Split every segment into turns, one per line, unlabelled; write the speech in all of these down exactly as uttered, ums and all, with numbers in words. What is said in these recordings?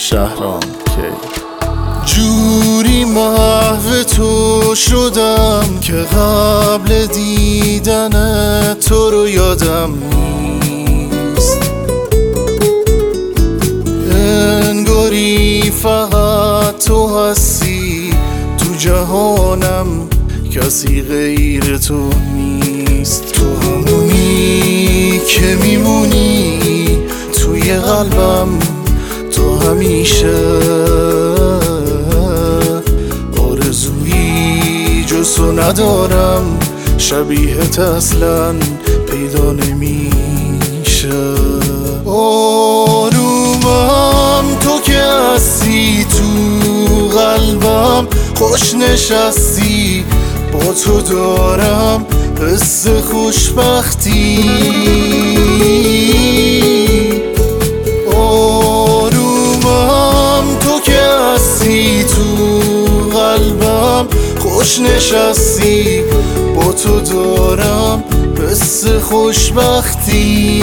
شهرام کی
جوری محو تو شدم که قبل دیدن تو رو یادم نیست. انگاری فقط تو هستی تو جهانم، کسی غیر تو نیست. تو همونی که میمونی توی قلبم، تو همیشه آرزویی جز تو ندارم، شبیهت اصلا پیدا نمیشه. آرومم تو که هستی تو قلبم، خوش نشستی با تو دارم حس خوشبختی. آرومم تو که هستی تو قلبم، خوش نشستی با تو دارم حس خوشبختی.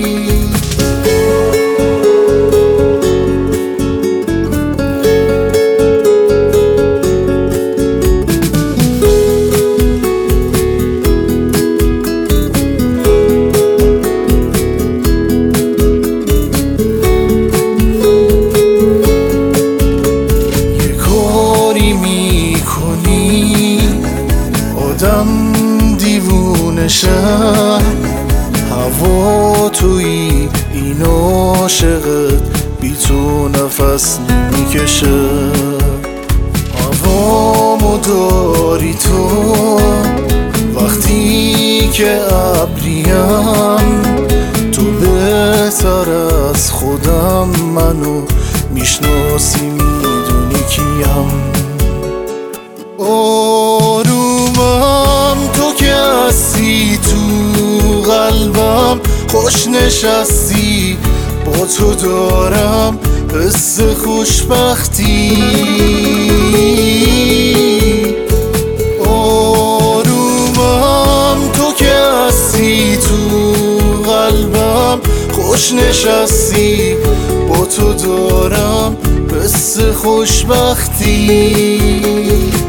آدم دیوونشه، هوا توی این عاشقت، بی تو نفس نمیکشه. هوامو داری تو وقتی که ابریم، تو بهتر از خودم منو میشناسی، میدونی کیم. آرومم تو که هستی تو قلبم، خوش نشستی با تو دارم حس خوشبختی. آرومم تو که هستی تو قلبم، خوش نشستی با تو دارم حس خوشبختی.